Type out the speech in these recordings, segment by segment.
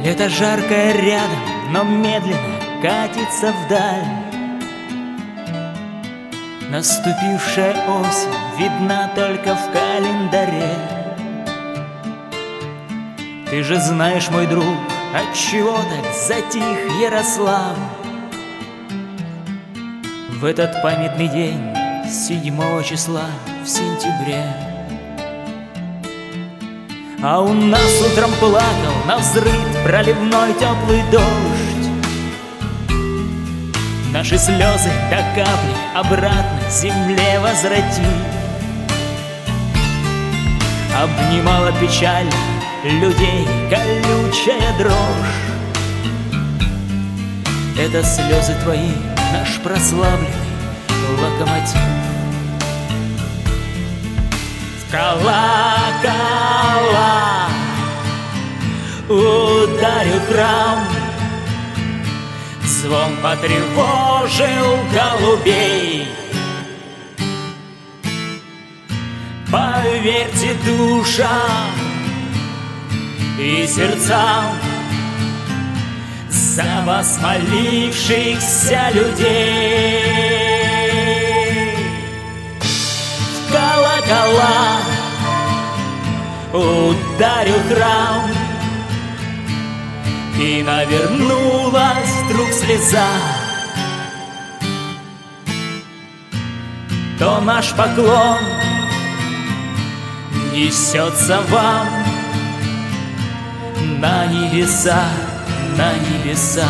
Это жаркое рядом, но медленно катится вдаль. Наступившая осень видна только в календаре. Ты же знаешь, мой друг, отчего так затих Ярослав в этот памятный день 7 числа в сентябре. А у нас утром плакал навзрыд проливной теплый дождь. Наши слезы до капли обратно земле возвратив. Обнимала печаль людей колючая дрожь. Это слезы твои, наш прославленный локомотив. В колокола ударил храм, звон потревожил голубей. Поверьте душам и сердцам за вас молившихся людей. В колокола ударил храм, и навернулась вдруг слеза. То наш поклон несется вам на небеса, на небеса.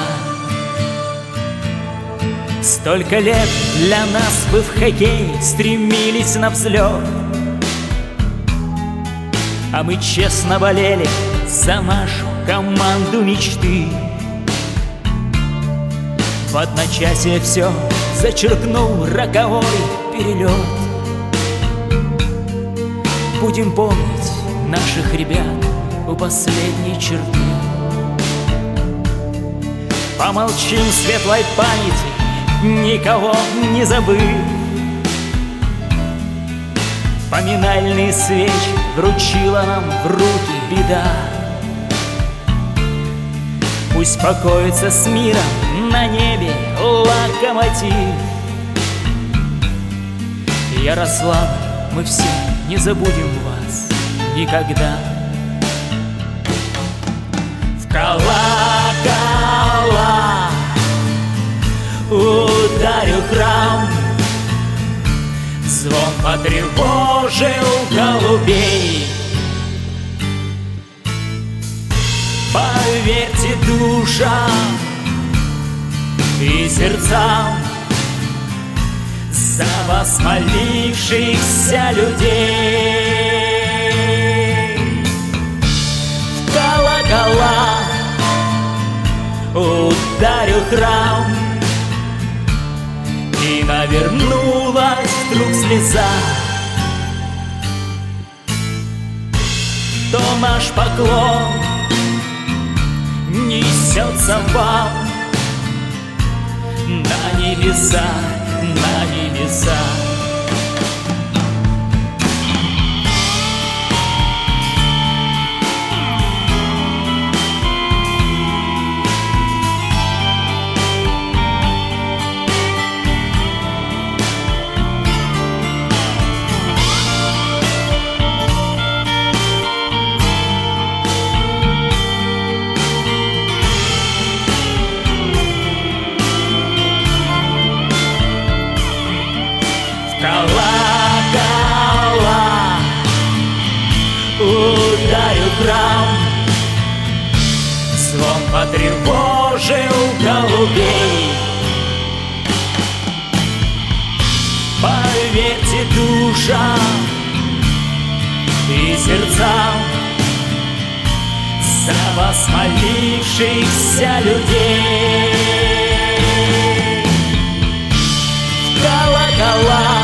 Столько лет для нас вы в хоккей стремились на взлет, а мы честно болели за нашу команду мечты. В одночасье все зачеркнул роковой перелет. Будем помнить наших ребят у последней черты. Помолчим в светлой памяти, никого не забыв. Поминальные свечи вручила нам в руки беда. Пусть покоится с миром на небе локомотив. Ярославль, мы все не забудем вас никогда. В колокола ударил храм, звон потревожил голубей. Поверьте душам и сердцам за вас молившихся людей. В колокола ударил храм, и навернулась вдруг слеза. То наш поклон несется вам на небеса, на небеса. Колокола ударил храм, звон потревожил голубей. Поверьте душам и сердцам за вас молившихся людей. В колокола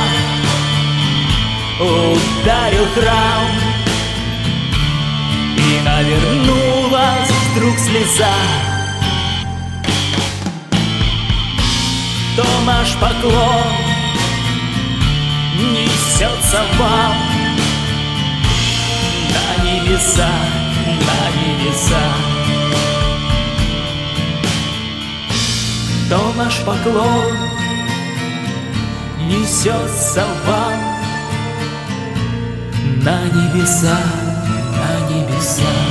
ударил храм, и навернулась вдруг слеза. То наш поклон несется вам на небеса, на небеса. что наш поклон несется вам на небеса, на небеса.